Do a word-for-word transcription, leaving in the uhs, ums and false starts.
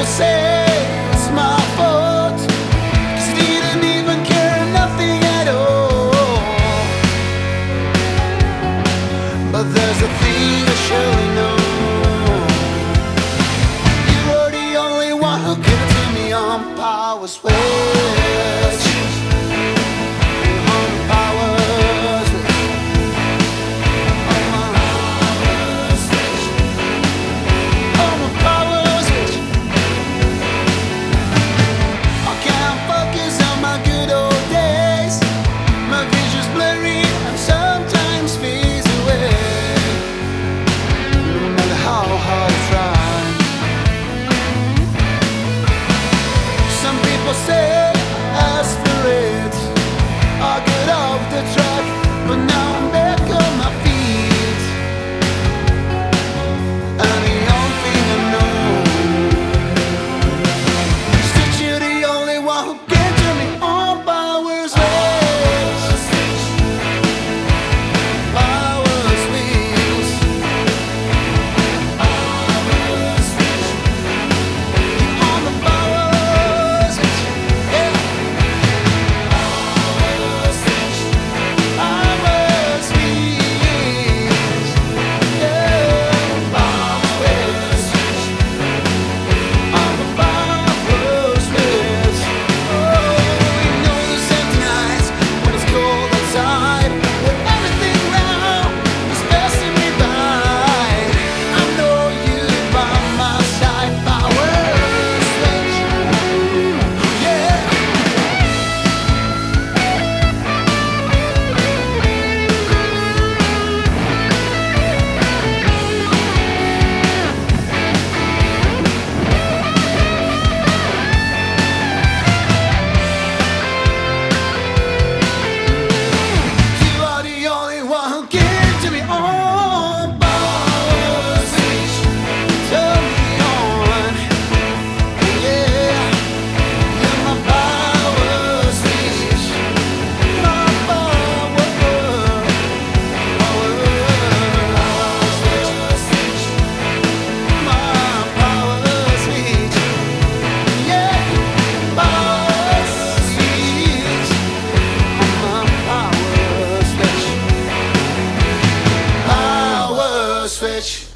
people say it's my fault, 'cause I didn't even care nothing at all. But there's a thing I surely know. You were the only one who gave to me on Power Switch. On Power Switch. On my Power Switch. On my Power Switch. I can't focus on my good old days. My vision's blurry and sometimes fades away. No matter how hard I try. Some people say ask for it, I get off the track, but now I'm back on my feet. And the only thing I know is that you're the only one who can turn me on. Power Switch. Power Switch. Power Switch. You're on the Power Switch. Yeah. Power Switch. Power Switch. Yeah. Power Switch. On the Power Switch. Oh, we know there's empty nights when it's cold outside, when everything around is passing me by. I know you by my side. Power Switch. Yeah. You are the only one who gave to me on. Power Switch. Turn me on. Yeah. You're my Power Switch. My power. Power Switch. My Power Switch. Yeah. Power Switch. My Power Switch. Power Switch.